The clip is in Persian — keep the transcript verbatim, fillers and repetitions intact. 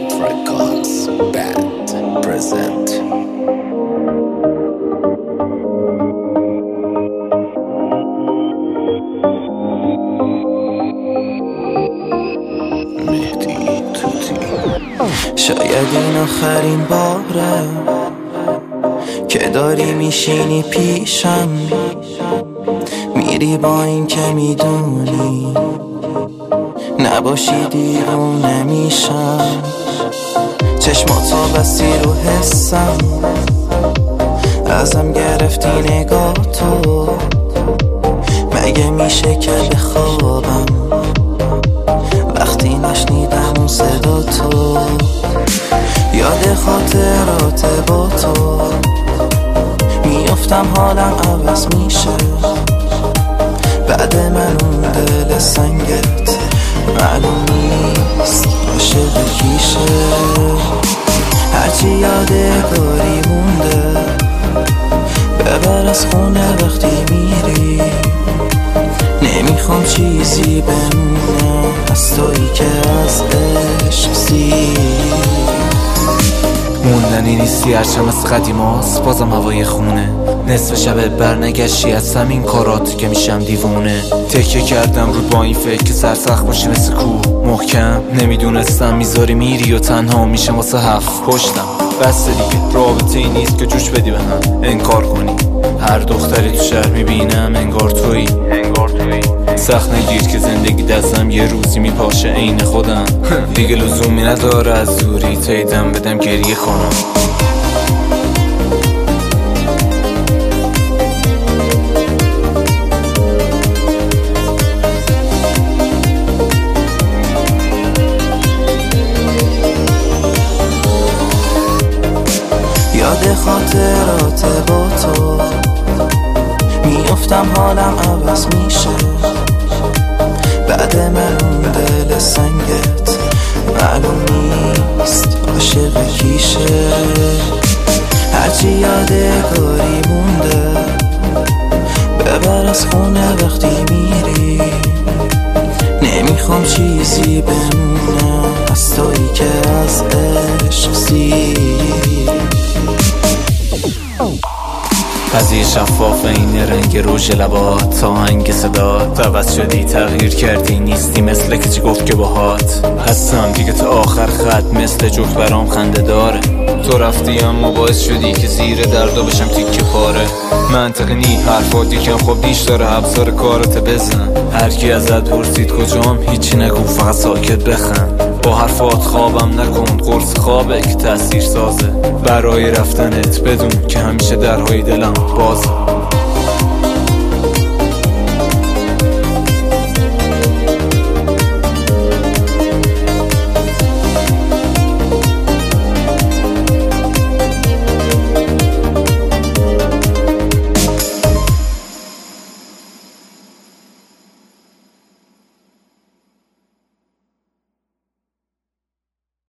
Records Band present. مهدی توتی. شاید این آخرین باره که داری میشینی پیشم، میری با این که میدونی نباشی دیوونه میشم. چشماتو بستی رو حسم، ازم گرفتی نگاه تو. مگه میشه که بخوابم وقتی نشنیدم اون صدا تو؟ یاد خاطرات با تو میافتم، حالم عوض میشه بعد من اون دل سنگت. معلوم نیست عاشق کیشه، هرچی یادگاری مونده ببر از خونه وقتی میری. نمیخوام چیزی بمونه از تویی که از عشق سیری. موندنی نیستی هرچم از قدیماست، بازم هوای خونه. نصف شب برنگشتی از همین کارات که میشم دیوونه. تکیه کردم رو با این فکر که سرسخت باشه مثل کوه محکم. نمیدونستم میذاری میری و تنها میشه واسه هفت پشتم. بس دیگه رابطه ای نیست که جوش بدی به هم انکار کنی. هر دختری تو شهر میبینم انگار تویی انگار تویی سخت نگیر که زندگی دستم یه روزی میپاشه عین خودم. دیگه لزومی نداره از دوری تیدم بدم گریه کنم. یاد خاطرات با تو میافتم، حالم عوض میشه بعد من اون دل سنگت. معلوم نیست عاشق کیشه، هرچی یادگاری مونده ببر از خونه وقتی میری. نمیخوام چیزی بمونه از تویی که از عشق سیری. قضیه شفاف این رنگ روژ لبات تا آهنگ صدات. عوض شدی تغییر کردی نیستی مثل که چی گفت که باهات هستم دیگه تا آخر خط. مثل جوک برام خنده داره. تو رفتی اما باعث شدی که زیر دردا بشم تیکه پاره. منطقی نی حرفات یکم خوب نیش داره، ابزار کارت بزن. هر کی ازت پرسید کجام هیچی نگو فقط ساکت بخند. با حرفات خوابم نکن، قرص خوابه که تأثیر سازه برای رفتنت. بدون که همیشه درهای دلم بازه.